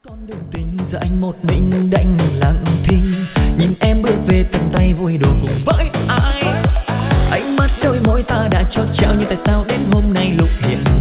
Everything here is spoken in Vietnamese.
Con đường tình giờ anh một mình đành lặng thinh, nhìn em bước về tận tay vui đùa cùng với ai. Ánh mắt đôi môi ta đã chót trao, nhưng tại sao đến hôm nay lục hiện